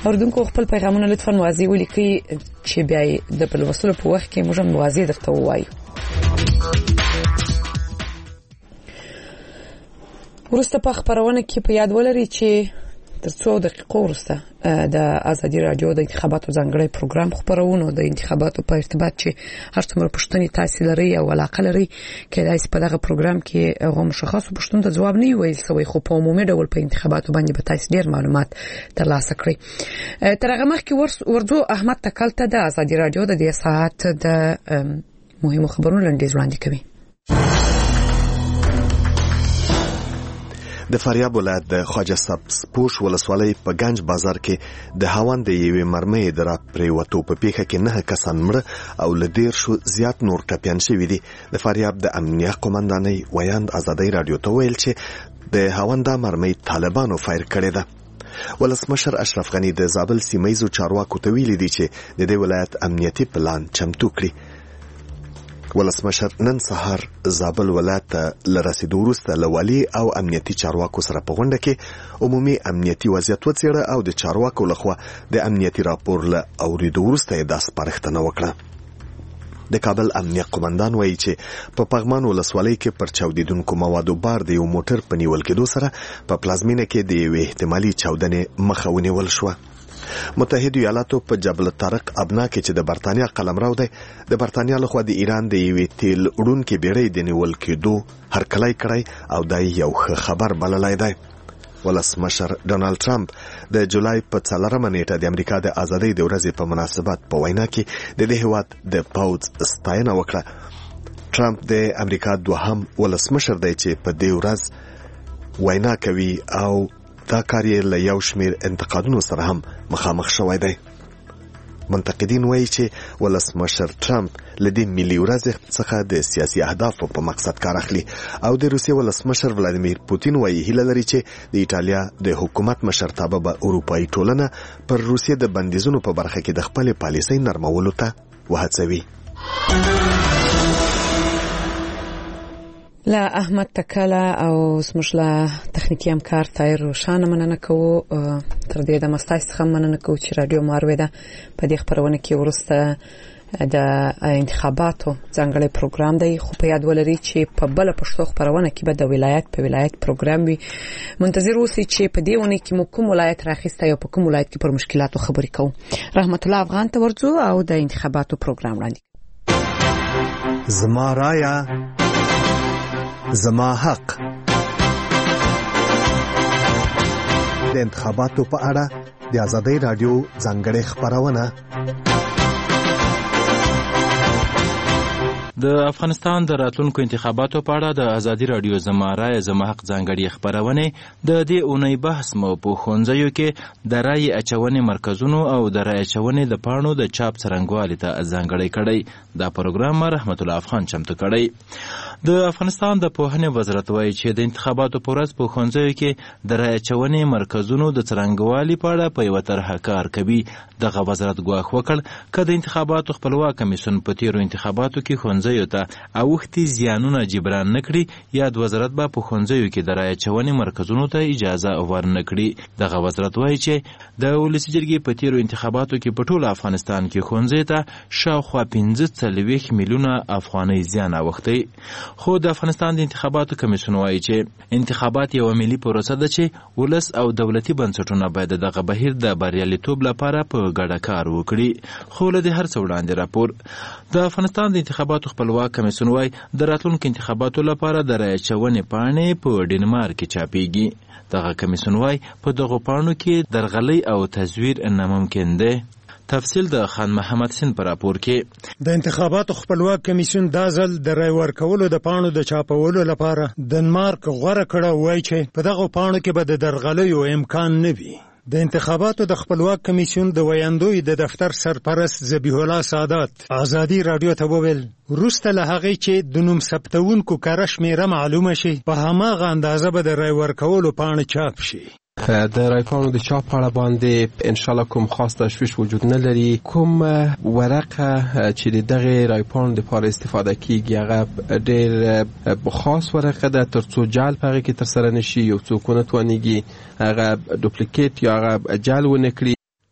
اوردونکو خپل پیغامونه لطفا واضح ولیکئ چې بیا د لوستلو په وخت کې موږ هم واضح درته ووایو. ورسته په خبرونه کې په یاد ولرئ چې تر 2 دقیقو وروسته د ازادي رادیو د انتخاباتو ځانګړی پروګرام خبرونه د انتخاباتو په ارتباط چې هر څومره پوښتنې تاسو لري او علاقه لري کېدای شي په دغه پروګرام کې هغه مشخصو پوښتنو ته ځواب نه ویل شوی خو په عمومي ډول په انتخاباتو باندې به تاسو ډیر معلومات ترلاسه کړئ. تر هغه مخکې ورځو احمد تکل ته د ازادي رادیو د دې ساعت د مهمو خبرونو لنډیز وړاندې کوي. د فاریاب ولایت د خواجه سبزپوش ولسوالۍ په گنج بازار کې د هاوند یوې مرمۍ د راپریوتو په پیښه کې 9 کسان مړه او له 10 زیات نور ټپیان شوي دي. د فاریاب د امنیه قومندانۍ ویاند ازادي رادیو ته ویل چې د هاوند مرمۍ طالبانو فایر کړې ده. ولسمشر اشرف غنی د زابل سیمایزو چارواکو ته ویلي دي چې د دې ولایت امنیتي پلان چمتو کړي. ولسمشر نن سهار زابل ولایت ته لرسیدو وروسته له والي او امنیتي چارواکو سره په غونډه کې عمومي امنیتي وضعیت وڅېړه او د چارواکو لخوا د امنیتي راپور له اوریدو وروسته یې دا سپارښتنه وکړه. د کابل امنیه قومندان وایي چې په پغمان ولسوالۍ کې پر چاودیدونکو موادو بار د یو موټر په نیول کېدو سره په پلازمینه کې د یوې احتمالي چاودنې مخه ونیول شوه. متحده ایالاتو په جبل طارق ابنا کې چې د برتانیا قلمرو دی د برتانیا لخوا د ایران د یوې تیل وړونکې بیړۍ د نیول کېدو هرکلی کړی او دا یو ښه خبر بللی دی. ولسمشر ډونالد ټرمپ د جولای په 4 نیټه د امریکا د ازادۍ د ورځې په مناسبت په وینا کې د دې هیواد د پوځ ستاینه وکړه. ټرمپ د امریکا دوهم ولسمشر دی چې په دې ورځ وینا کوي او دا کار یې له یو شمیر انتقادونو سره هم مخامخ شوی دی. منتقدین وایي چې ولسمشر ټرمپ له دې ملي ورځې څخه د سیاسي اهدافو په مقصد کار اخلي او د روسیې ولسمشر ولادیمیر پوتین وایي هیله لري چې د ایټالیا د حکومت مشرتابه به اروپایي ټولنه پر روسیې د بندیزونو په برخه کې د خپل پالیسۍ نرمولو ته وهڅوي. لا احمد تکاله او زموږ له تخنیکي همکار طاهر روشانه مننه کوو. تر دې د مستاسو څخه مننه کوو چې رادیو ماروي ده په دې خبرونه کې ورسته د انتخاباتو ځانګړی پروګرام دی خو په یاد ولرئ چې په بل پښتو خبرونه کې به د ولایت په ولایت پروګرام وي. منتظر اوسئ چې په دې ونه کې مو کوم ولایت راخسته یا په کوم ولایت کې پر مشکلاتو خبرې کوو. رحمت الله افغان ته ورځو او د انتخاباتو پروګرام وړاندې. زما رايه زما حق. د انتخاباتو په اړه د ازادۍ رادیو ځانګړې خبرونه. د افغانستان د راتلونکو انتخاباتو په اړه د ازادي رادیو زما رایه زما حق ځانګړې خبرونه د دې اونۍ بحث مو په ښوونځیو کې د رایې اچونې مرکزونو او د رایې اچونې د پاڼو د چاپ څرنګوالي ته ځانګړی کړی. دا پروګرام رحمت الله افغان چمتو کړی. د افغانستان د پوهنې وزارت وایي چې د انتخاباتو په ورځ په ښوونځیو کې د رایې اچونې مرکزونو د څرنګوالي په اړه په یوه طرحه کار کوي. دغه وزارت ګواښ وکړ که د انتخاباتو خپلواک کمیسیون په تیرو انتخاباتو کې ښوونځیو ته اوښتي زیانونه جبران نه کړي یا د وزارت به په ښوونځیو کې د رایې اچونې مرکزونو ته اجازه ورنه کړي. دغه وزارت وایي چې د ولسي جرګې په تیرو انتخاباتو کې په ټول افغانستان کې ښوونځیو ته شاوخوا 45 میلیونه افغانۍ زیان اوښتی. خو د افغانستان د انتخاباتو کمیسیون وایي چې انتخابات یو ملي پروسه ده چې ولس او دولتي بنسټونه باید دغه بهیر د بریالیتوب لپاره په ګډه کار وکړي. خو له دې هر څه وړاندې راپور د افغانستان د انتخاباتو خپلواک کمیسیون وایي د راتلونکو انتخاباتو لپاره د رایې اچونې پاڼې په ډنمارک کې چاپېږي. دغه کمیسیون وایي په دغو پاڼو کې درغلۍ او تزویر ناممکن دی. تفصیل د خان محمد سین پر راپور کې. د انتخاباتو خپلواک کمیسیون دا ځل د رای ورکولو د پاڼو د چاپولو لپاره ډنمارک غوره کړه. وایي چې په دغو پاڼو کې به د درغلیو امکان نه وي. د انتخاباتو د خپلواک کمیسیون د ویاندوی د دفتر سرپرست ذبیح الله سادات ازادي رادیو ته وویل وروسته له هغې چې د نوم ثبتونکو کره شمېره معلومه شي په هماغه اندازه به د رای ورکولو پاڼې چاپ شي. د رایپانو د چاپ په اړه باندې انشاءالله کوم خاص تشویش وجود نه لري. کوم ورقه چې د دغه رایپانو لپاره استفاده کیږي هغه ډېر خاص ورقه ده تر څو جعل په هغې کې ترسره نشي. یو څوک ونه توانیږي هغه دوپلیکیټ یا هغه جعل ونه کړي.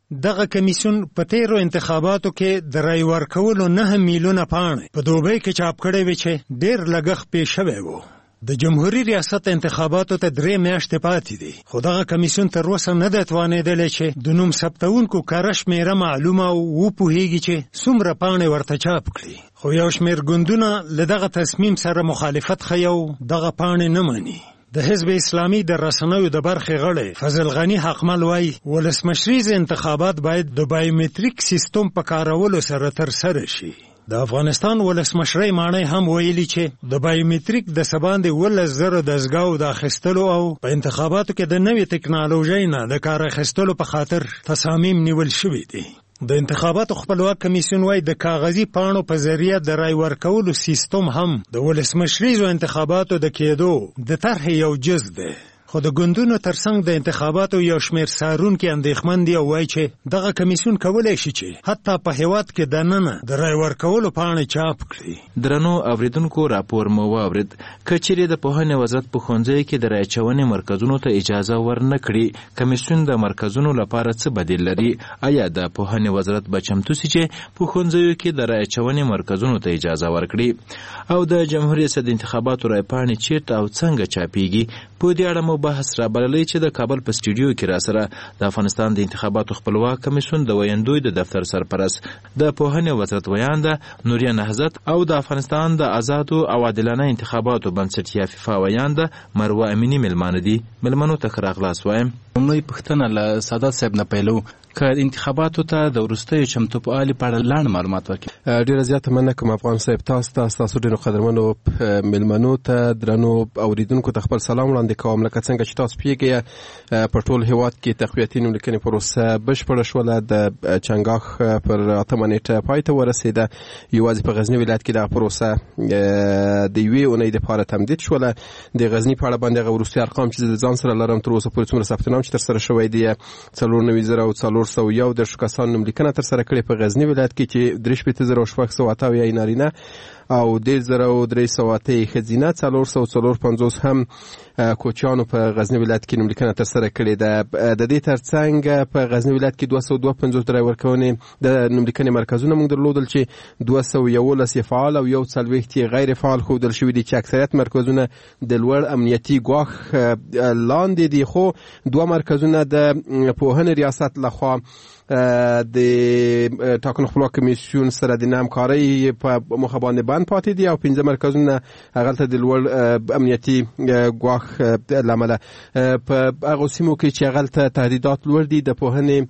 دغه کمیسیون په تیرو انتخاباتو کې د رای ورکولو 9 میلیونه پاڼې په دوبۍ کې چاپ کړې وې چې ډېر لګښت پې شوی و. د جمهوریت ریاست انتخاباتو ته 3 میاشتې پاتې دي، خو دغه کمیسیون تر اوسه نه دی توانېدلی چې د نوم ثبتونکو کره شمېره معلومه او وپوهېږي چې څومره پاڼې ورته چاپ کړي. خو یو شمېر ګوندونه له دغه تصمیم سره مخالفت ښیي او دغه پاڼې نه مني. د حزب اسلامي د رسنیو د برخې غړی فضل غنی حقمل وایي ولسمشریز انتخابات باید د بایومتریک سیستم په کارولو سره ترسره شي. د افغانستان ولسمشرۍ ماڼۍ هم ویلي چې د بایومتریک د سباندې 11,000 دستګاو د اخیستلو او په انتخاباتو کې د نوې ټکنالوژۍ نه د کار اخیستلو په خاطر تصامیم نیول شوي دي. د انتخاباتو خپلواک کمیسیون وايي د کاغذي پاڼو په ذریعه د رای ورکولو سیستم هم د ولسمشریزو انتخاباتو د کېدو د طرحې یو جز دی. خو د ګوندونو ترڅنګ د انتخاباتو یو شمېر څارونکي اندېښمن دي او وایي چې دغه کمیسیون کولی شي چې حتی په هېواد کې دننه د رای ورکولو پاڼې چاپ کړي. درنو اوریدونکو راپور مو واورید. که چیرې د پوهنې وزارت په ښوونځیو کې د رای اچونې مرکزونو ته اجازه ورنه کړي، کمیسیون د مرکزونو لپاره څه بدیل لري؟ آیا د پوهنې وزارت به چمتو سي چې په ښوونځیو کې د رای اچونې مرکزونو ته اجازه ورکړي؟ او د جمهوریت ریاست انتخاباتو رای پاڼې چیرته او څنګه چاپیږي؟ په دې اړه مو بحث را بللی چې د کابل په سټوډیو کې را سره د افغانستان د انتخاباتو خپلواک کمیسیون د ویندوی د دفتر سرپرست، د پوهنې وزارت ویانده نوریا نهضت او د افغانستان د آزادو او عادلانه انتخاباتو بنسټ فیفا ویانده مروه امینی ملمانه دي. ملمنو ته ښه راغلاست وایم. لومړی پوښتنه له سادات صاحب نه پیلو، که انتخاباتو ته د وروستیو چمتووالي په اړه لاندې معلومات ورکړي. ډېره زیاته مننه کوم افغان صاحب. تاسو ډېرو قدرمنو مېلمنو ته درنو اوریدونکو ته خپل سلام وړاندې کوم. لکه څنګه چې تاسو پوهیږئ په ټول هېواد کې تقویتي نوملیکنې پروسه بشپړه شوله. د چنګاښ پر 8 نیټه پای ته ورسېده. یوازې په غزني ولایت کې دغه پروسه د یوې اونۍ دپاره تمدید شوله. د غزني په اړه باندې هغه وروستي ارقام چې د ځان سره لرم تر اوسه پورې څومره ثبت نام چې ترسره شوی دی 4,401 کسان نوملیکنه ترسره کړې په غزني ولایت کې چې 3,600 نارینه او 1,300 ښځینه 450 هم کوچیانو په غزني ولایت کې نوملیکنه ترسره کړې ده. د دې ترڅنګ په غزني ولایت کې 252 د رای ورکونې د نوملیکنې مرکزونه موږ درلودل چې 211 فعال او 140 غیر فعال ښودل شوي دي چې اکثریت مرکزونه د لوړ امنیتي ګواښ لاندې دي. خو 2 مرکزونه د پوهنې ریاست لخوا د ټاکنو خپلواک کمیسیون سره د همکارۍ په موخه باندې بند پاتې دي او 15 مرکزونه هغلته د لوړ امنیتي ګواښ له امله په هغو سیمو کې چې هغلته تهدیدات لوړ دي د پوهنې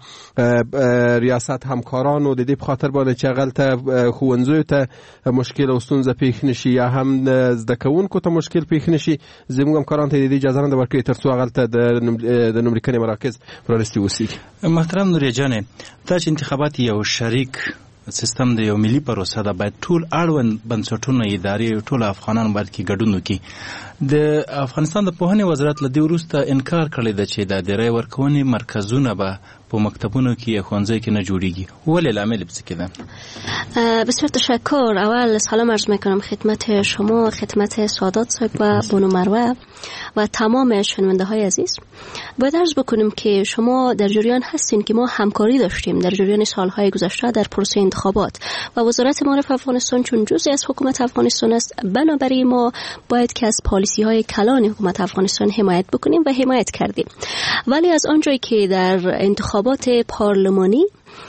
ریاست همکارانو د دې په خاطر باندې چې هغلته ښوونځیو ته مشکل او ستونزه پیښ نشي یا هم زده کوونکو ته مشکل پیښ نشي، زموږ همکاران ته د دې اجازه نه ورکوي تر څو هغلته د نوملیکنې مراکز پرانیستي اوسېږي. محترم نوریا جانې، دا چې انتخابات یو شریک سیستم د یو ملي پروسه ده، باید ټول اړوند بنسټونه ادارې ټول افغانان باید کې ګډون وکړي. د افغانستان د پوهنې وزارت له دې وروسته انکار کړی ده چې د رای ورکونې مرکزونه به په مکتبونو کې یا ښوونځیو کې نه جوړیږي. ولې لامل څه کده؟ بسیار تشکر. اول سلام عرض میکنم خدمت شما، خدمت سادات صاحب و بانو مروه و تمام شنونده های عزیز. باید عرض بکنیم که شما در جریان هستین که ما همکاری داشتیم در جریان سالهای گذشته در پروسه انتخابات و وزارت معارف افغانستان چون جزئی از حکومت افغانستان است، بنابراین ما باید که از پالیسی های کلان حکومت افغانستان حمایت بکنیم و حمایت کردیم. ولی از آنجایی که در انتخابات پارلمانی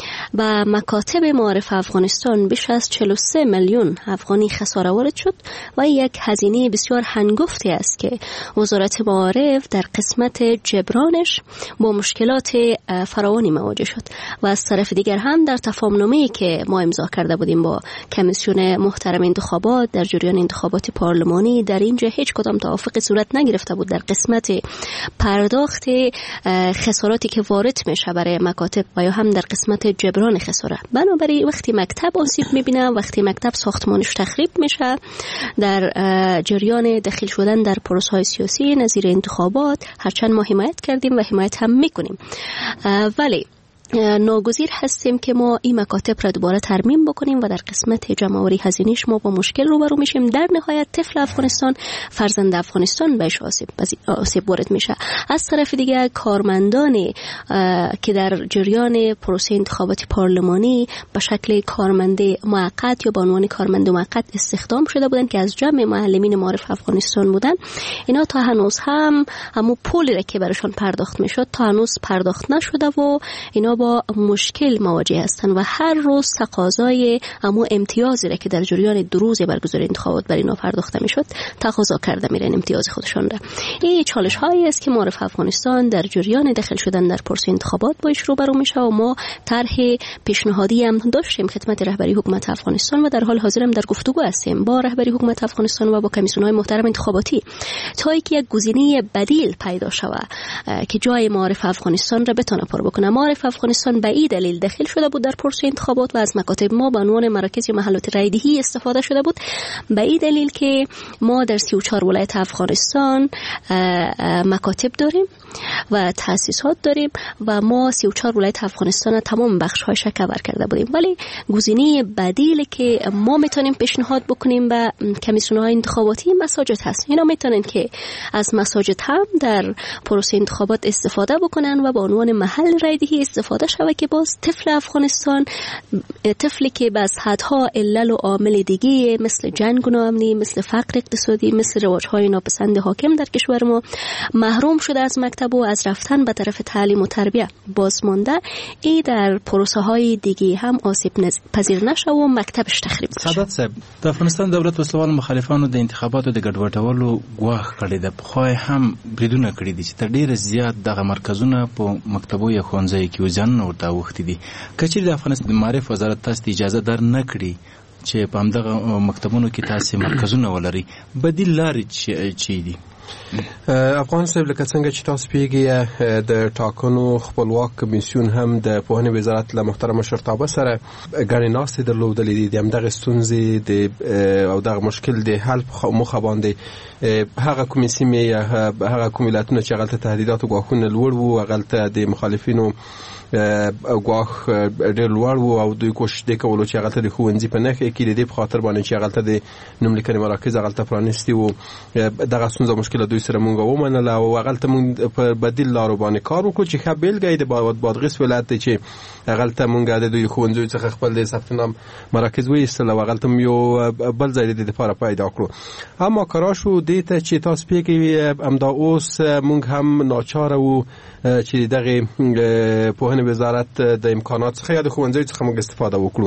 و مکاتب معارف افغانستان بیش از 43 میلیون افغانی خساره وارد شد و یک هزینه بسیار هنگفتی است که وزارت معارف در قسمت جبرانش با مشکلات فراوانی مواجه شد و از طرف دیگر هم در تفاهم‌نامه‌ای که ما امضا کرده بودیم با کمیسیون محترم انتخابات در جریان انتخابات پارلمانی، در اینجا هیچ کدام توافق صورت نگرفته بود در قسمت پرداخت خساراتی که وارد میشه برای مکاتب و یا هم در قسمت جبران خساره. بنابراین وقتی مکتب آسیب میبینه، وقتی مکتب ساختمانش تخریب میشه، در جریان دخیل شدن در پروسه‌های سیاسی نظیر انتخابات، هرچند ما حمایت کردیم و حمایت هم میکنیم، ولی ناگزیر هستیم که ما این مکاتب را دوباره ترمیم بکنیم و در قسمت جمع‌آوری هزینه‌اش ما با مشکل روبرو میشیم. در نهایت طفل افغانستان، فرزند افغانستان بهش آسیب وارد میشه. از طرف دیگه کارمندان که در جریان پروسه انتخاباتی پارلمانی به شکل کارمند موقت یا به عنوان کارمند موقت استخدام شده بودند که از جمع معلمین معارف افغانستان بودند، اینا تا هنوز همون پولی را که براشون پرداخت میشد تا هنوز پرداخت نشده و اینا با مشکل مواجه هستند و هر روز تقاضای همون امتیازی را که در جریان 2 روز برگزاری انتخابات بر اینا پرداخته میشد تقاضا کرده میرن امتیاز خودشون را. این چالش هایی است که معارف افغانستان در جریان داخل شدن در پروسه انتخابات باش روبرو میشه و ما طرح پیشنهادی هم داشتیم خدمت رهبری حکومت افغانستان و در حال حاضر هم در گفتگو هستیم با رهبری حکومت افغانستان و با کمیسیون‌های محترم انتخاباتی تا اینکه یک گزینه بدیل پیدا شود که جای معارف افغانستان را بتونه پر بکنه. معارف افغانستان به این دلیل داخل شده بود در پروسه انتخابات و از مکاتب ما به عنوان مراکز یا محلات رایدهی استفاده شده بود به این دلیل که ما در 34 ولایت افغانستان مکاتب داریم و تأسیسات داریم و ما 34 ولایت افغانستان تمام بخش‌هاش کاور کرده بودیم. ولی گزینه بدیلی که ما میتونیم پیشنهاد بکنیم به کمیسیون‌های انتخاباتی مساجد هست. اینا میتونن که از مساجد هم در پروسه انتخابات استفاده بکنن و به عنوان محل رایدهی استفاده شود که باز طفل افغانستان، طفلی که باز حدها علل و عامل دیگه مثل جنگ و ناامنی، مثل فقر اقتصادی، مثل رواج‌های ناپسند حاکم در کشور ما محروم شده از مکتب و از رفتن به طرف تعلیم و تربیت باز مانده، ای در پروسه های دیگه هم آسیب پذیر نشه و مکتبش تخریب نشه. سادات صاحب، د افغانستان دولت وسلوال مخالفانو د انتخاباتو د ګډوډولو ګواښ کړی د خو هم بریدونه کړی دي چې تر ډیره زیات دغه مرکزونه په مکتبو یا ښوونځیو کې وځانونه ورته اوښتي دي. کچېرې د افغانستان د معارف وزارت تاسو ته اجازه در نه کړي چې په همدغه مکتبونو کې تاسو مرکزونه ولري، بدیل لارې چی دي؟ افغان صاحب لکه څنګه چې تاسو پیږئ د ټاکنو خپلواک کمیسیون هم د پوهنې وزارت له محترم مشرتابه سره ګڼې ناستې درلودلې دي د همدغه ستونزې او دغه مشکل د حل موخه باندې هغه کومې سیمې یا هغه کوم ولایتونه چې هغلته تهدیدات او ګواښونه لوړ وو هغلته د مخالفینو ګواښ ډېر لوړ وو او دوی کوشش دې کولو چې هغلته د ښوونځي په نښې کې د دې په خاطر باندې چې هغلته د نوملیکنې مراکز هغلته پرانیستي وو دغه ستونزه مشکله دوی سره مونږ ومنله او هغلته مونږ په بدیل لارو باندې کار وکړو چې ښه بېلګه یې د بادغیس ولایت دی چې هغلته مونږ د دوی ښوونځیو څخه خپل د ثبت نام مراکز وایستل او هغلته یو بل ځای د دې دپاره پیدا کړو. اما کارا شو دې ته چې تاسو پیږئ همدا اوس مونږ هم ناچاره وو چې دغه پوهنې وزارت د امکانات څخه یا د ښوونځیو څخه موږ استفاده وکړو.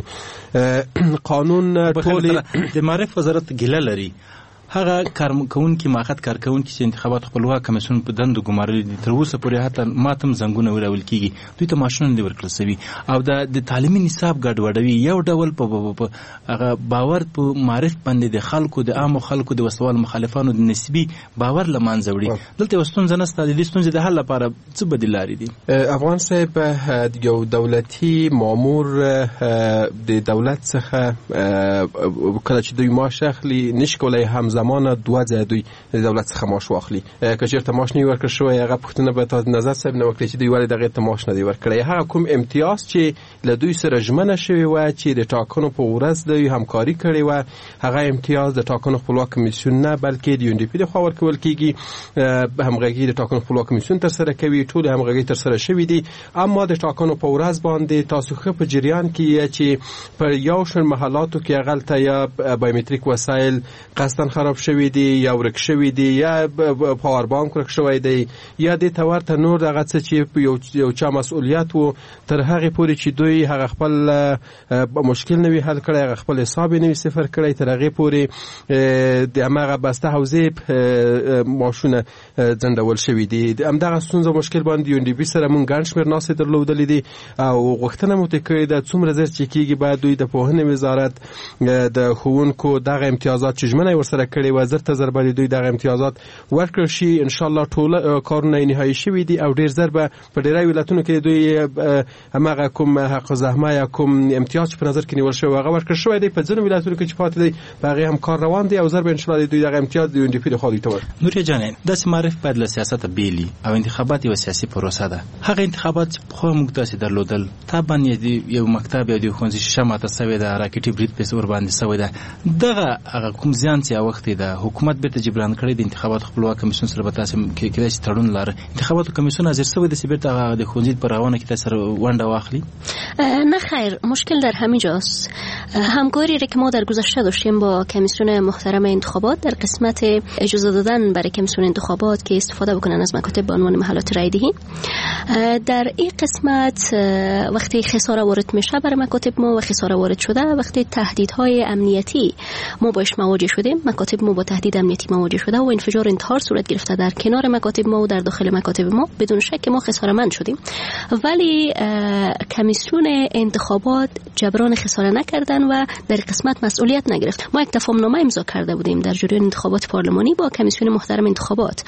قانون ټول د معرف وزارت ګیله لري هغه کارکونکي ماخذ کارکونکي چې انتخابات خپلواک کمیسیون په دندو ګمارلي دي تر اوسه پورې حتی ماتم زنګونه وراول کیږي دوی ته ماشینونه ورکړل شوی او د تعلیمي نصاب ګډوډوي یو ډول په هغه باور په معرف باندې د خلکو د عام خلکو د وسوال مخالفانو د نسبی باور لمانځه وړي. دلته وستون زنسته د ستونزې د حل لپاره څه بدیل لري دي؟ افغان صاحب یو دولتي مامور د دولت څخه کله چې دوی معاش اخلي نشي کولای هم زمانه 2 ځای دوی د دولت څخه معاش واخلي. که چېرته معاش نه ورکړل شوی هغه پوښتنه به تاسو نظر صاحب نه وکړي چې دوی ولې دغه ته معاش نه دی ورکړی. هغه کوم امتیاز چې له دوی سره ژمنه شوی و چې د ټاکنو په ورځ دوی همکاري کړې و هغه امتیاز د ټاکنو خپلواک کمیسیون نه بلکې د یو ان ډي پی د خوا ورکول کیږي. همغږي د ټاکنو خپلواک کمیسیون تر سره کوي ټول همغږي تر سره شوی دي. اما د ټاکنو په ورځ باندې تاسو خو په جریان کې چې په یو شمېر محلاتو کې هغلته یا بایومتریک وسایل قصداً خراب شوی دی یا ورک شوی دی یا پاور بانک ورک شوی دی یا د تورته نور دغه څه چې یو چا مسؤلیت وو تر هغه پورې چې دوی هغه خپل مشکل نوي حل کړی هغه خپل حساب نوي صفر کړی تر هغه پورې د هغه بسته حوزې ماشونه ځندول شوی دی. همدغه ستونزه مشکل باندې یو ان ډي پی سره مونږ ګڼ شمېر ناستې درلودلې دي او غوښتنه مو کړې ده څومره زر چې کېږي باید دوی د پوهنې وزارت د ښوونکو دغه امتیازات چې ژمنه یې ورسره کړې و، زر ته زر به دوی دغه امتیازات ورکړل شي. ان شاء الله ټول کارونه نهایی شوي دي او ډیر زر به په ډیری ولایتونو کې دوی همغه کوم حق الزحمه یا کوم امتیاز په نظر کې نیول شوی هغه ورکړل شوی دی. په ځینو ولایتونو کې چې پاتې دی په هغې هم کار روان دی او زر به ان شاء الله دوی دغه امتیاز د UNDP لخوا دوی ته ورکړي. نوریا جانې داسې معرف باید له سیاست بیلي او انتخابات یوه سیاسي پروسه ده. هغه انتخابات چې پخوا موږ داسې درلودل طبعا یو مکتب یا د ښوونځي شیشه ماته سوې ده، راکټي برید پسې ورباندې سوی ده. دغه هغه کوم زیان چې وخت د حکومت بیرته جبران کړی د انتخاباتو خپلواک کمیسیون سره به تاسو کېدای شي تړون لاره انتخاباتو کمیسیون حاضر سوی د بیرته هغه د ښوونځي په روانه کې تاسو ونډه واخلي؟ نه خیر، مشکل در همین جاست. همکاری را که ما در گذشته داشتیم با کمیسیون محترم انتخابات در قسمت اجازه دادن برای کمیسیون انتخابات که استفاده بکنن از مکاتب به عنوان محلات رای دهی، در این قسمت وقتی خساره وارد میشه برای مکاتب ما و خساره وارد شده، وقتی تهدیدهای امنیتی ما باش مواجه شدیم، مکاتب ما با تهدید امنیتی مواجه شده و انفجار انتحار صورت گرفته در کنار مکاتب ما و در داخل مکاتب ما، بدون شک ما خساره‌مند شدیم. ولی کمیسیون انتخابات جبران خساره نکردن و در قسمت مسئولیت نگرفت. ما یک تفاهمنامه امضا کرده بودیم در جریان انتخابات پارلمانی با کمیسیون محترم انتخابات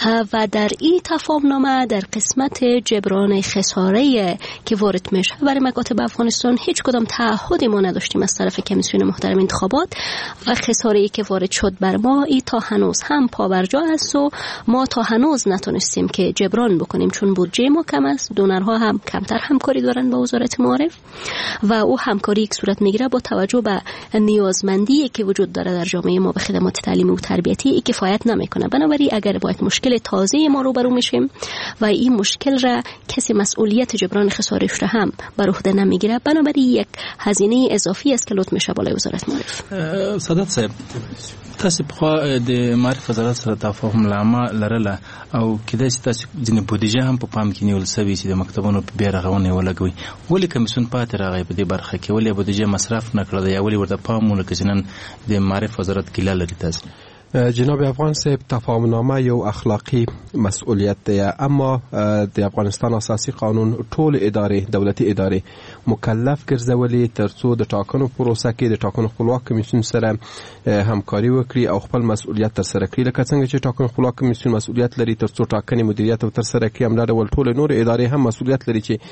و در این تفاهمنامه در قسمت جبران خساره که وارد میشه برای مکاتب افغانستان هیچ کدام تعهدی ما نداشتیم از طرف کمیسیون محترم انتخابات و خساره‌ای که وارد شد بر ما ای تا هنوز هم پابرجا است و ما تا هنوز نتونستیم که جبران بکنیم، چون بودجه ما کم است، دونرها هم کمتر همکاری دارن با وزارت معارف و او همکاری یک صورت میگیره با توجه به نیازمندی که وجود داره در جامعه ما به خدمات تعلیمی و تربیتی ای کفایت نمیکنه. بنابراین اگر با یک مشکل تازه ما روبرو میشیم و این مشکل را کسی مسئولیت جبران خسارش را هم بر عهده نمیگیره، بنابراین یک هزینه اضافی است که لطف میشه بالای وزارت معارف. سادات صاحب، تاسو په د معرف وزارت سره تفاهم لرله او کېدای شي تاسو ځینې بودیجه هم په پام کې نیول سوي چې د مکتبونو په بیا رغونې ولګوي. ولې کمیسیون پاتې راغی په دې برخه کې؟ ولې بودیجه مصرف نه کړه یا ولې ورته پام ونه کړ چې نن د معرف وزارت ګیله لري تاسو؟ جناب افغان صاحب، تفاهمنامه یو اخلاقی مسئولیت دی، اما د افغانستان اساسي قانون ټول ادارې دولتي ادارې مکلف ګرځولي ترڅو د ټاکنو پروسه کې د ټاکنو خپلواک کمیسیون سره همکاري وکړي او خپل مسئولیت تر سره کړي. لکه څنګه چې ټاکنو خپلواک کمیسیون مسئولیت لري ترڅو ټاکنې مدیریت او تر سره کړي، همدا ډول ټول نور ادارې هم مسئولیت لري چې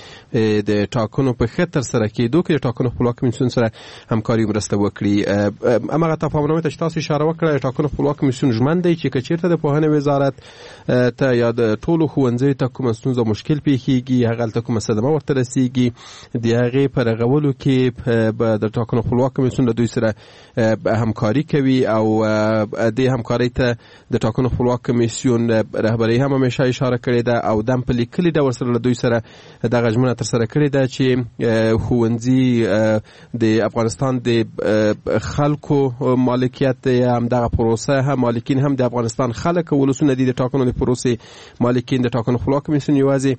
د ټاکنو په ښه تر سره کېدو کې د ټاکنو خپلواک کمیسیون سره همکاري مرسته وکړي. همغه تفاهمنامه ته چې تاسو اشاره وکړه، ټاکنو خپلواک کمیسیون ژمن دی چې کچیرته د پوهنې وزارت ته یا د ټولو ښوونځیو ته کومه ستونزه مشکل پیښیږي، هغلته کومه صدمه ورته رسیږي، د هغې په رغولو کې به د ټاکنو خپلواک کمیسیون له دوی سره همکاري کوي او د همکارۍ ته د ټاکنو خپلواک کمیسیون رهبري هم همیشه اشاره کړې ده او دم په لیکلي ډول سره له دوی سره دغه ژمنه ترسره کړې ده چې ښوونځي د افغانستان د خلکو مالکیت دی، همدغه پروسه هم مالکین هم د افغانستان خلک او ولسونه دي. د ټاکنو د پروسې مالکین د ټاکنو خپلواک کمیسیون یوازې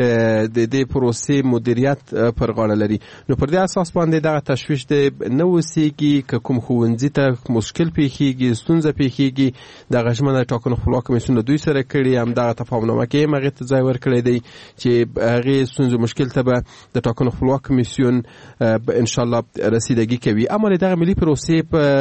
د دې پروسې مدیریت پر غاړه لري. نو پر دې اساس باندې دغه تشویش د نه اوسېږي که کوم ښوونځي ته مشکل پیښیږي، ستونزه پیښیږي، دغه ژمنه د ټاکنو خپلواک کمیسیون له دوی سره کړي، همدغه تفاهمنامه کې هم هغې ته ځای ورکړی دی چې هغې ستونزو مشکل ته به د ټاکنو خپلواک کمیسیون انشاءالله رسیدګي کوي. اما د دغه ملي پروسې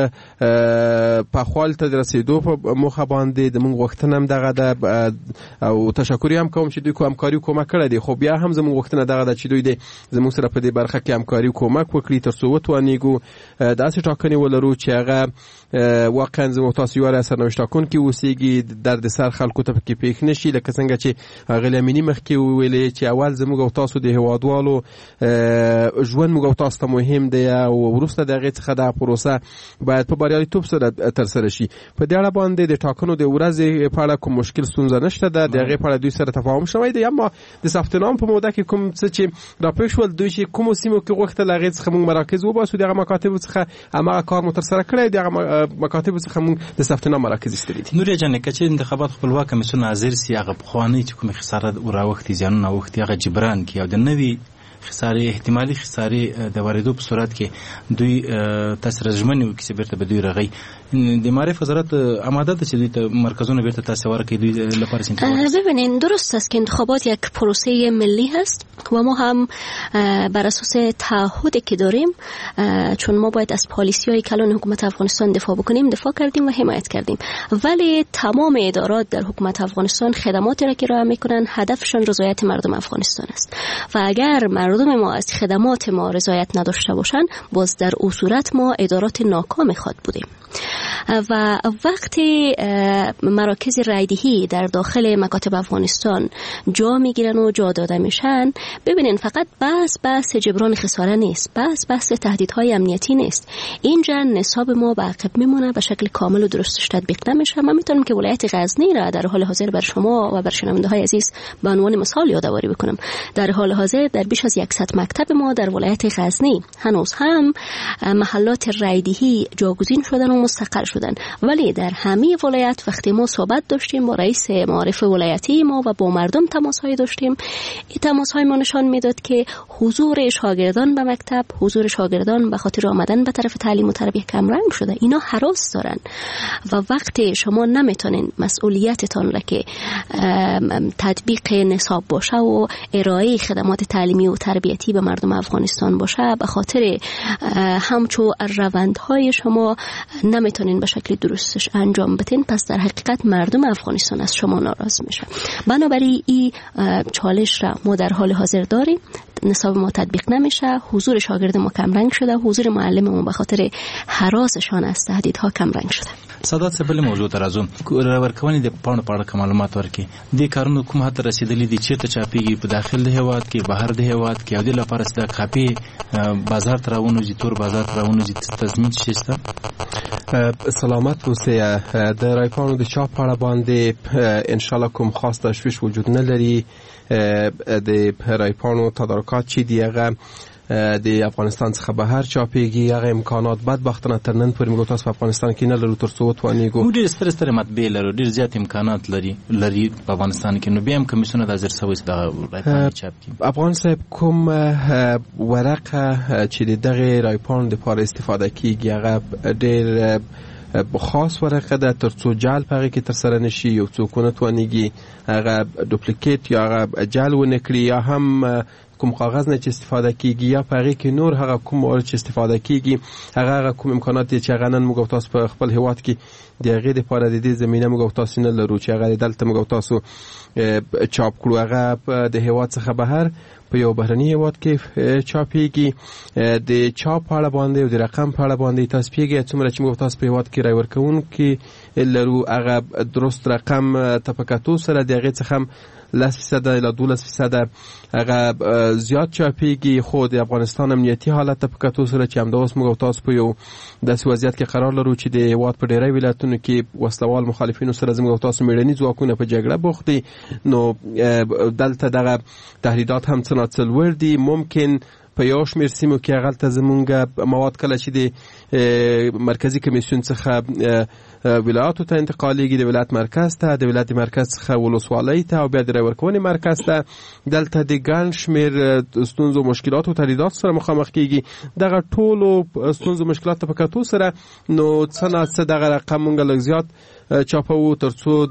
په خپل ته د رسیدو په موخه باندې د موږ غوښتنه هم دغه ده او تشکر هم کوم چې دوی همکاري کومک کړی دی، خو بیا هم زموږ غوښتنه دغه ده چې دوی د زموږ سره په دې برخه کې همکاري کومک وکړي ترڅو وتوانیږو داسې ټاکنې ولرو چې هغه واقعا زموږ تاسو یوه سرنوشت ټاکونکي اوسېږي، درد سر خلکو ته پکې پېښ نه شي. لکه څنګه چې اغلې امیني مخکې وویلې چې اول زموږ او تاسو د هېوادوالو ژوند موږ او تاسو ته مهم دی او وروسته د هغې څخه دغه پروسه باید په بریالیتوب سره ترسره شي. په دې اړه باندې د ټاکنو د ورځې په اړه کوم مشکل ستونزه نشته ده، د هغې په اړه دوی سره تفاهم شوی دی. اما د ثبت نام په موده کې کوم څه چې راپېښ شول، دوی چې کومو سیمو کې غوښتل هغې څخه موږ مراکز وباسو، د هغه مکاتبو څخه هماغه کار مو ترسره کړی، د هغه مکاتبو څخه موږ د ثبت نام مراکز ایستلي دي. نوریا جانې، که چېرې انتخابات خپلواک کمیسیون حاضر سي، هغه پخوانۍ چې کومې خساره راوښتي، زیانونه اوښتي، هغه جبران کړي او د نوي خسارې احتمالي خسارې د واردو په صورت کې دوی تاسو رژمنو کې بیرته به دوی رغی د معرف وزارت آماده ده چې دوی ته مرکزونه بیرته تاسو ورکړي دوی لپاره انتخابات. ببینید درست است که انتخابات یک پروسه ملی هست و ما هم بر اساس تعهدی که داریم، چون ما باید از پالیسی‌های کلان حکومت افغانستان دفاع بکنیم، دفاع کردیم و حمایت کردیم، ولی تمام ادارات در حکومت افغانستان خدماتی را که ارائه میکنن هدفشان رضایت مردم افغانستان است و اگر مردم ما از خدمات ما رضایت نداشته باشند باز در اون صورت ما ادارات ناکام خود بودیم. و وقتی مراکز رایدهی در داخل مکاتب افغانستان جا میگیرن و جا داده میشن، ببینین فقط بحث جبران خساره نیست، بحث تهدیدهای امنیتی نیست. اینجا نصاب ما به عقب میمونه، به شکل کامل و درستش تطبیق نمیشه. من میتونم که ولایت غزنی را در حال حاضر بر شما و بر شنونده های عزیز به عنوان مثال یادآوری بکنم. در حال حاضر در بیش از 100 مکتب ما در ولایت غزنی هنوز هم محلات رایدهی جاگزین شدن و مستقر شدن، ولی در همه ولایت وقتی ما صحبت داشتیم با رئیس معارف ولایتی ما و با مردم تماس‌های داشتیم، این تماس‌های ما نشان میداد که حضور شاگردان به مکتب، حضور شاگردان به خاطر آمدن به طرف تعلیم و تربیت کمرنگ شده. اینا هراس دارن و وقتی شما نمیتونین مسئولیتتان را که تطبیق نصاب باشه و ارائه خدمات تعلیمی و تربیتی به مردم افغانستان باشه، به خاطر همچو روندهای شما نمیتونین به شکل درستش انجام بدین، پس در حقیقت مردم افغانستان از شما ناراض میشه. بنابراین این چالش را ما در حال حاضر داریم، نصاب ما تطبیق نمیشه، حضور شاگرد ما کمرنگ شده، حضور معلم ما به خاطر هراسشان از تهدیدها کمرنگ شده. سادات څه بل موضوع ته راځو، ورکونې د پاڼو په اړه معلومات ورکړي. دې کارونو کوم حد رسیدلي دي، چیرته چاپیږي، په داخل د هیواد کې، بهر د هیواد کې، او د لپاره چې د کاپي بازار ته راونوځي، تور بازار ته راونوځي، تضمین شي ستا؟ سلامت اوسئ. د رایپانو د چاپ په اړه باندې ان شاء الله کوم خاص تشویش وجود نه لري. د رایپانو تدارکات چې دی هغه د افغانستان څخه بهر چاپیږي، هغه امکانات بدبختانه تر نن پورې موږ تاسو په افغانستان کې نه لرو ترڅو وتوانیږو. موږ ډېر ستر مطبعې لرو، ډېر زیات امکانات لري په افغانستان کې، نو بیا هم کمیسیونه د حاضر شوی چې د رایپان چاپ کړي. افغان صاحب کوم ورقه چې د دغه رایپان لپاره استفاده کیږي هغه ډېر خاص ورقه ده ترڅو جعل پغې کې تر سره نشي، یو څوک نه توانیږي هغه دوپلیکیټ یا هغه جعل ونه کړي، یا هم کوم کاغذ نه چې استفاده کیږي یا پغې کې نور هغه کوم موارد چې استفاده کیږي هغه کوم امکانات چې هغه نن موږ تاسو په خپل هیواد کې د هغې لپاره د دې زمینه موږ تاسو نه لرو چې هغه دلته موږ تاسو چاپ کړو، هغه د هیواد څخه بهر په یو بهرني هیواد کې چاپیږي. د چاپ په اړه باندې او د رقم په اړه باندې تاسو پیږي څومره چې موږ تاسو په هیواد کې رای ورکوونکي لرو هغه درست رقم تفکاتو سره د هغې څخه 10% الی 12% هغه زیات چاپیږي، خو د افغانستان امنیتي حالت په کتو سره چې همدا اوس موږ تاسو په یو داسې وضعیت کې قرار لرو چې د هیواد په ډیری ولایتونو کې وسلوال مخالفینو سره زموږ تاسو میړني ځواکونه په جګړه بوخت دي، نو دلته دغه تهدیدات هم څه ناڅه لوړ دي. ممکن په یو شمېر سیمو کې هغلته زمونږ مواد کله چې د مرکزي کمیسیون څخه ولایاتو ته انتقالیږي، د ولایت مرکز ته، د ولایت مرکز څخه ولسوالۍ ته او بیا د رایورکونې مرکز ته، دلته د ګڼ شمېر ستونزو مشکلاتو تهدیداتو سره مخامخ کیږي. دغه ټولو ستونزو مشکلاتو په کتو سره نو څه ناڅه دغه رقم مونږ لږ زیات چاپو ترڅو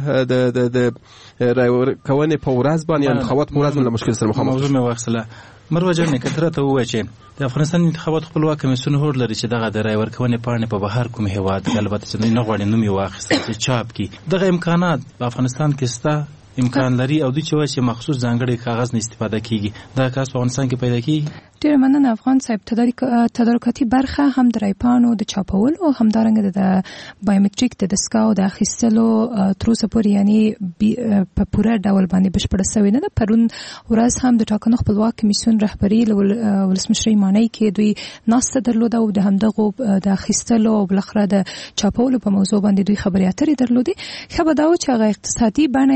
د رایورکونې په ورځ باندې انتخابات په ورځ باندې مشکل سره مخامخ موضوع مې واخیستله. مروه جان کتره ته ووایه چې د افغانستان انتخابات خپلواک کمیسیون هوډ لري چې دغه د رای ورکونې پاڼې په بهر کوم هیواد البته چې نه غواړي نوم یې واخیستل چې چاپ کړي، دغه امکانات په افغانستان کې شته امکان لري او دوی چې وایي چې مخصوص ځانګړی کاغذ نه استفاده کیږي، دا کار په افغانستان کې پیدا کیږي؟ ډېر مننه افغان صاحب. تدارکاتي برخه هم د رایپانو د چاپول او همدارنګه د بایومټریک د دستګاو د اخیستلو تر اوسه پورې یعنی په پوره ډول باندې بشپړه شوې نه ده. پرون ورځ هم د ټاکنو خپلواک کمیسیون رهبري ولسمشر مانی کې دوی ناسته درلوده او د همدغو د اخیستلو او بلخره د چاپولو په موضوع باندې دوی خبرې اترې درلودې. ښه به دا و چې هغه اقتصادي بڼه هم موږ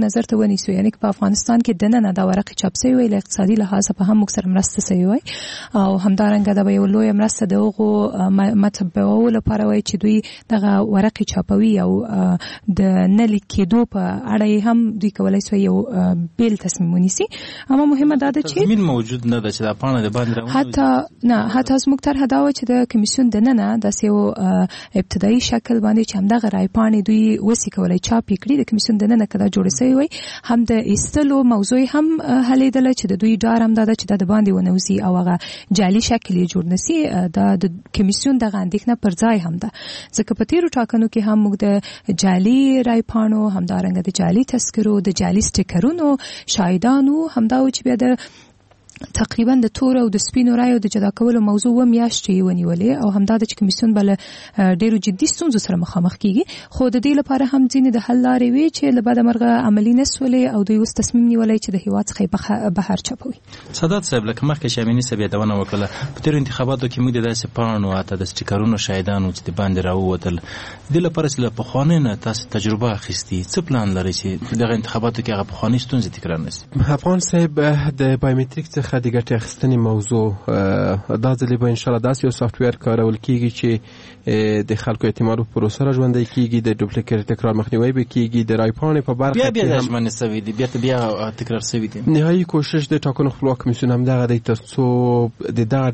نظر ته ونیسو، یعنی په افغانستان کې دننه دا ورقه چاپ شوی وي، اقتصادي لحاظ په هم مکسر مرسته شوی وي او همدارنګه د یو لوی مرسته دغه مطبوعو لپاره وي چې دوی دغه ورقه چاپوي او د نل کېدو په اړه هم دوی کولای شي یو بیل تصمیم ونیسي. اما مهمه دا ده چې زمين موجود نه ده چې دا پانه د باندې حتی زموږ طرحه دا و چې د کمیسیون دننه د یو ابتدایي شکل باندې چې همدغه رایپاڼې دوی وسی کولای چاپ کړي. د کمیسیون دننه کدا جوړ شوی وي، هم د ایستلو موضوع هم هلیدل چې د دوی ډار هم دا چې د باندې ونوسی او هغه جعلي شکل یې جوړ نسی. د کمیسیون دغه اندېښنه پر ځای هم ده، ځکه په تیرو ټاکنو کې هم موږ د جعلي رایپاڼو، همدارنګه د جعلي تذکرو، د جعلي سټیکرونو شاهدانو همدا و چې بیا د تقریبا د تور او د سپینو رایو د جدا کولو موضوع و میاشتې ونیولې او همدا د کمیسیون بل ډیرو جدي ستونزو سره مخامخ کیږي. خو د دې لپاره هم ځینې د حل لارې وي چې له بعد مرغه عملی نسولې او دوی اوس تصمیم نیولې چې د هیواد څخه بهر چاپوي. سادات صاحب لکه مخکې شامینی صاحب یادونه وکړه، په تیر انتخاباتو کې موږ د داسې پاڼو اته د سټیکرونو شاهدانو چې د باندې راووتل، د لپاره چې په خوانینه تاسو تجربه اخیستي، څه پلان لري چې دغه انتخاباتو کې هغه په خوانې ستونزې تکرار نشي؟ افغان صاحب د بایومټریک څخه د ګټې اخیستنې موضوع دا ځلې به ان شاء الله داسې یو سافټ ویر کارول کیږي چې د خلکو اعتماد پر پروسه را ژوندۍ کیږي، د ډوپلیکیټ تکرار مخنیوي به کیږي، د رایپاڼې په برخه کې بیا ژمنه سوي دي، بیا تکرار سوي دي. نهایي کوشش د ټاکنو خپلواک کمیسیون هم دغه دی ترڅو د دغه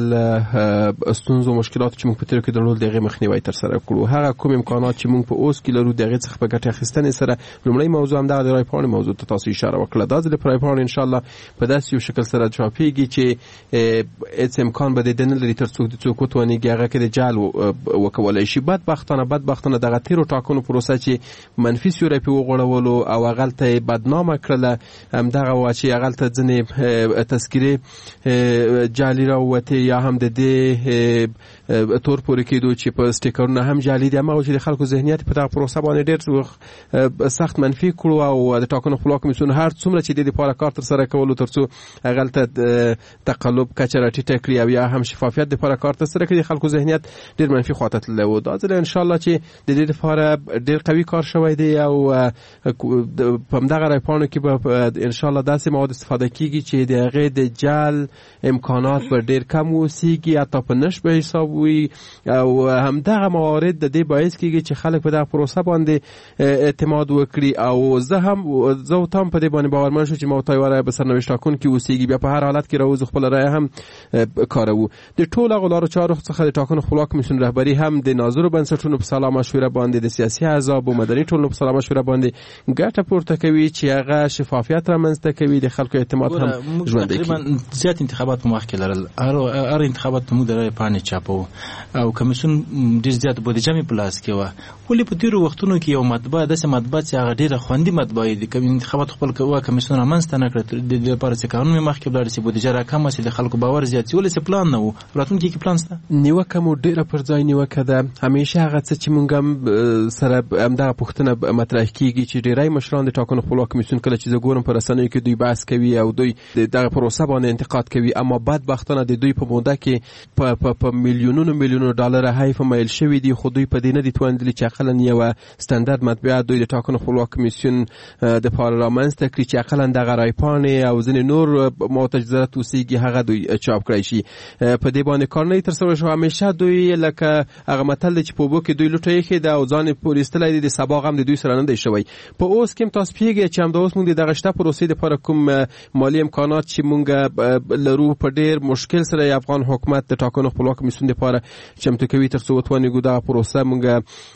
ډول ستونزو مشکلات چې موږ په تیر کې درلود دغه مخنیوي تر سره کړو. هغه کوم امکانات چې موږ په اوس کې لرو دغه څخه په ګټه اخیستنې سره لومړی موضوع هم دغه د رایپاڼې موضوع ته تاسو اشاره وکړه. دا ځل رایپاڼې ان شاء الله په داسې یو شکل سره چاپیږي چې هیڅ امکان به د نه لري ترڅو د څوک وتوانیږي هغه کې د جعل وکولای شي. بدبختانه دغه تیرو ټاکنو پروسه چې منفي سیوری په وغوړولو او هغه ته بدنامه کړله، همدغه وا چې هغه ته ځینې تذکیرې جعلي راووتې یا هم د دې تور پورې کېدو چې په سټیکرونه هم جعلي دي، هغه چې د خلکو ذهنیت په دغه پروسه باندې ډېر سخت منفي کړو او د ټاکنو خپلواک کمیسیون هر څومره چې د لپاره کار ترسره کولو ترڅو هغه ته تقلب کچه راټیټه کړي او یا هم شفافیت د لپاره کار ترسره کړي، خلکو ذهنیت ډېر منفي خواته تللی و. دا ځل ان شاء الله چې د دې لپاره ډېر قوي کار شوی دی او په همدغه رایپاڼو کې به ان شاء الله داسې مواد استفاده کیږي چې د هغې د جعل امکانات به ډېر کم اوسیږي، حتی په نش به حساب وي او همدغه موارد د دې باعث کیږي چې خلک په دغه پروسه باندې اعتماد وکړي. او زه هم په دې باندې باورمن شو چې ما ته وایي به سرنوشت ټاکونکي اوسیږي، بیا په هر حالت کې راوځو خپل رای هم کاروو. د ټولو غلارو چارو څخه د ټاکنو خپلواک کمیسیون رهبری هم د ناظرو بنسټونو په سلا مشوره باندې، د سیاسي احزاب او مدني ټولنو په سلا مشوره باندې ګټه پورته کوي چې هغه شفافیت رامنځته کوي، د خلکو اعتماد هم ژوندی کوي. تقریبا زیات انتخابات مخکې لرل، هر انتخابات موږ د رای پاڼې چاپو او کمیسیون ډېر زیات بودیجه مې په لاس کې وه، ولې په تیرو وختونو کې یو مطبعه داسې مطبعه چې هغه ډېره خوندي مطبعه دي، کوم انتخابات خپل کمیسیون رامنځته نه کړه، د دې لپاره چې قانون مې مخکې ولاړ چې بودیجه راکمه شي، د خلکو باور زیات شي، ولې څه پلان نه و؟ راتلونکي کې پلان شته؟ نیوکه مو ډېره پر ځای نیوکه ده. همیشه هغه څه چې موږ هم سره همدغه پوښتنه مطرح کیږي چې ډېری مشران د ټاکنو خپلواک کمیسیون کله چې زه ګورم په رسنیو کې دوی بحث کوي او دوی دغه پروسه باندې انتقاد کوي، اما بدبختانه د دوی په موده کې په میلیونونو ډالر حیف مایل شوي دي، خو دوی په دې نه دي توانیدلي چې اقلا یوه ستندرد مطبعه دوی د ټاکنو خپلواک کمیسیون دپاره رامنځته کړي چې اقلا دغه رایپاڼې او ځینې نور متجزات اوسیږي هغه دوی چاپ کړی شي. په دې باندې کار نه ترسره شو. همیشه دوی لکه هغه متل دی چې په اوبو کې دوی لوټه ایښې ده او ځان یې پورې ایستلی دی، د سبا غم د دوی سره نه دی شوی. په اوس کې هم تاسو پوهېږئ چې همدا اوس موږ د دغه شته پروسې دپاره کوم مالي امکانات چې موږ لرو په ډېر مشکل سره افغان حکومت د ټاکنو خپلواک کمیسیون دپاره چمتو کوي ترڅو وتوانېږو دغه پروسه موږ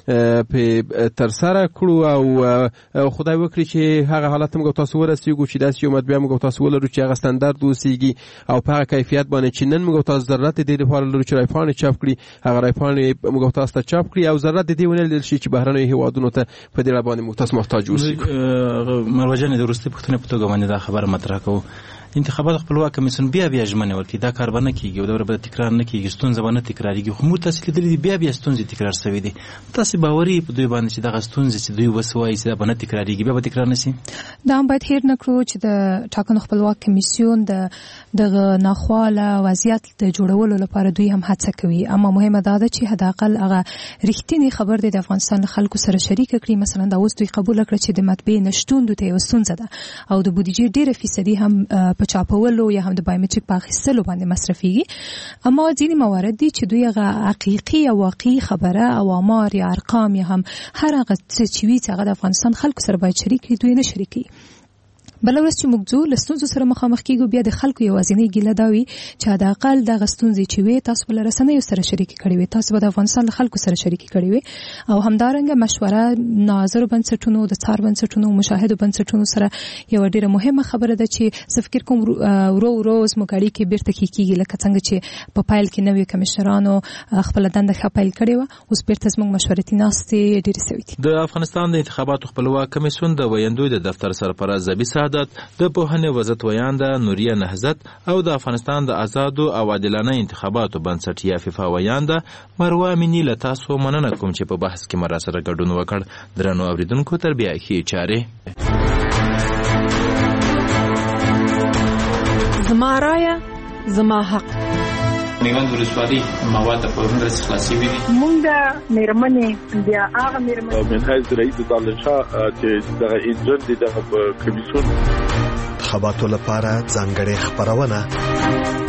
پرې ترسره کړو او خدای وکړي چې هغه حالت موږ تاسو ورسېږو چې داسې یو مطبعه موږ تاسو ولرو چې هغه ستندرد اوسیږي او په هغه کیفیت باندې چې نن موږ تاسو ضرورت دې لپاره لرو چې رایپاڼې چاپ کړي، هغه رایپاڼې موږ تاسو ته چاپ کړي او ضرورت دې ونه لیدل شي چې بهرنیو هیوادونو ته په دې باندې موږ تاسو محتاج اوسئ. مروه جان د وروستۍ پوښتنې په توګه باندې دا خبره مطرح کوو، انتخابات خپلواک کمیسیون بیا ژمنه ورکړي دا کار به نه کیږي او دا به تکرار نه کیږي ستونزه به نه تکراریږي خو موږ تاسو لیدلې بیا ستونزې تکرار شوې دي تاسو باوري په دوی باندې چې دغه ستونزې چې دوی وسوي چې دا به نه تکراریږي بیا به تکرار نشي دا هم باید هیر نکړو چې د ټاکنو خپلواک کمیسیون د ناخواله وضعیت د جوړولو لپاره دوی هم هڅه کوي اما مهمه دا ده چې حداقل هغه رښتینی خبر د افغانستان خلکو سره شریک کړي مثلا دا اوس دوی قبول کړ چې د مطبعې نشټون د یو ستونزه ده او د بودیجې ډیره فیصدي هم په چاپولو یا هم د بایومټریک په اخیستلو باندې مصرفيږي اما ځینې موارد دي چې دوی هغه حقيقي او واقعي خبره او آمار یا ارقام یا هم هر هغه څه چې وي چې هغه د افغانستان خلکو سره باید شریک کړي دوی نه شریکي بل ورځ چې موږ ځو له ستونزو سره مخامخ کیږو بیا د خلکو یوازینی ګیله دا وي چې حد اقل دغه ستونزې چې وي تاسو بل رسنیو سره شریک کړي وي تاسو به د افغانستان له خلکو سره شریک کړي وي او همدارنګه مشوره ناظر بنسټونو د څار بنسټونو مشاهده بنسټونو سره یو ډیره مهمه خبره ده چې زفکر کوم ورو مګاړي کې بیرته کیږي لکه څنګه چې په پایل کې نوې کمشنرانو خپل دنده خپل کړي و اوس بیرته زموږ مشورتي ناستې ډیره سوي دي د افغانستان د انتخاباتو خپلواک کمیسیون د ویندوی د دفتر سرپرست زبی د پوهنې وزارت ویانده نوریه نهزت او د افغانستان د آزادو او عادلانه انتخاباتو بنسټ یا فیفا ویانده مروه امینی له تاسو مننه کوم چې په بحث کې مرا سره ګډون وکړ درنو اوریدونکو تر بیا ښې چارې زما رایه زما حق میوند ولسوالۍ مواد په ورنرس خلاصي وي مونږ مېرمنې بیا هغه مېرمنې منهاج رئیس دالشاه چې دغه ایجنټ د کمیسیون انتخاباتو لپاره ځانګړې خبرونه